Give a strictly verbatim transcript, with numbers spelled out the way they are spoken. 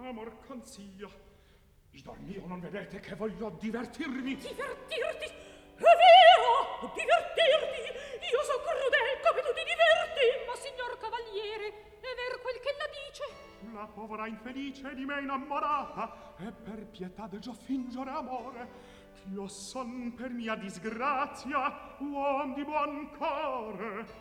amor consiglia. Idol mio, non vedete che voglio divertirmi? Divertirti? È vero, divertirti! Io so crudel come tu ti diverti! Ma signor cavaliere, è vero quel che ella dice? La povera infelice di me innamorata, e per pietà del già fingere amore, io son per mia disgrazia uom di buon core.